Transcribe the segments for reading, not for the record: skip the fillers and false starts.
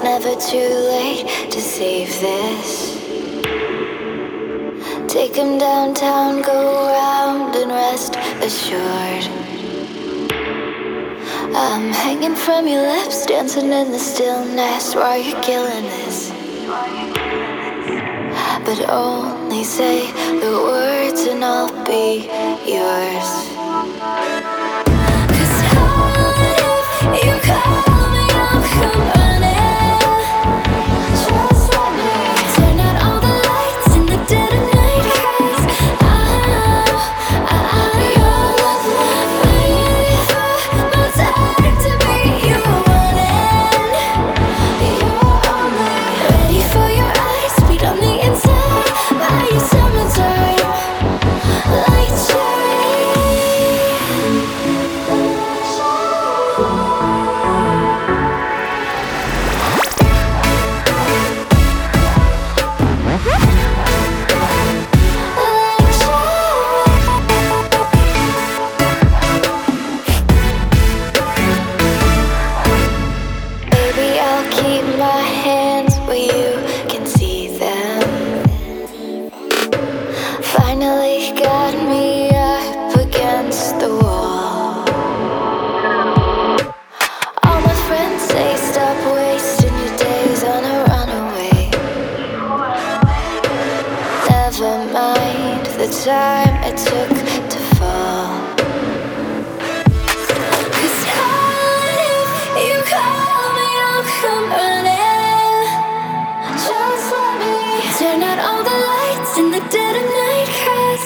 never too late to save this. Take him downtown, go round and rest assured. I'm hanging from your lips, dancing in the stillness while you're killing this. But only say the words and I'll be yours. 'Cause if you call me, I'll come running. Just let me turn out all the lights in the dead of night. 'Cause you're waiting for my time to be you running. You're only ready for your eyes, beat on the inside by your summertime, like cherry. Baby, I'll keep my hands where you can see them. Finally got me up against the wall. All my friends say stop wasting your days on a runaway. Never mind the time it took to fall. 'Cause if you call me, I'll come running. Just let me turn out all the lights in the dead of night. 'Cause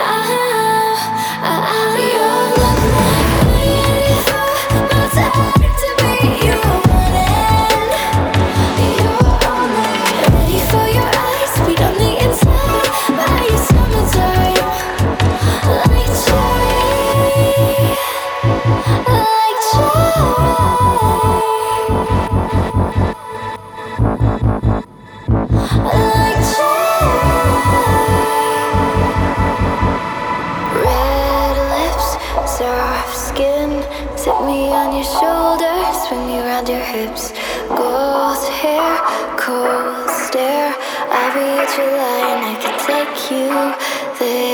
you're waiting for my time to be you running. You're only ready for your eyes, beat on the inside by your summertime, like cherry, like red lips, soft skin, sit me on your shoulders, swing me around your hips. Gold hair, cold stare, I'll be at your line, I can take you there.